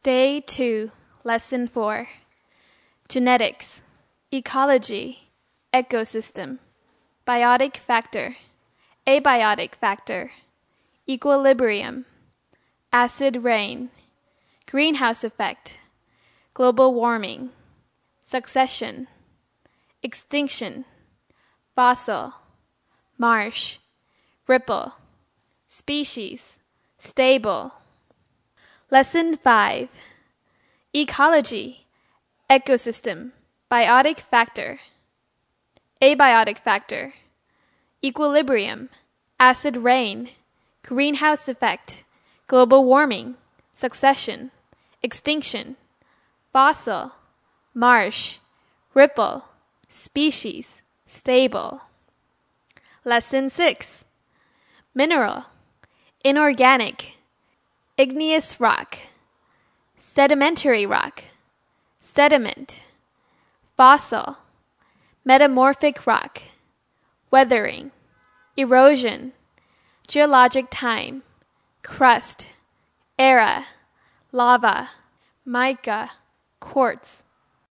Day 2, Lesson 4. Genetics, Ecology, Ecosystem, Biotic Factor, Abiotic Factor, Equilibrium, Acid Rain, Greenhouse Effect, Global Warming, Succession, Extinction, Fossil, Marsh, Ripple, Species, Stable. Lesson 5. Ecology, Ecosystem, Biotic Factor, Abiotic Factor, Equilibrium, Acid Rain, Greenhouse Effect, Global Warming, Succession, Extinction, Fossil, Marsh, Ripple, Species, Stable. Lesson 6. Mineral, Inorganic, Igneous rock, Sedimentary rock, Sediment, Fossil, Metamorphic rock, Weathering, Erosion, Geologic time, Crust, Era, Lava, Mica, Quartz.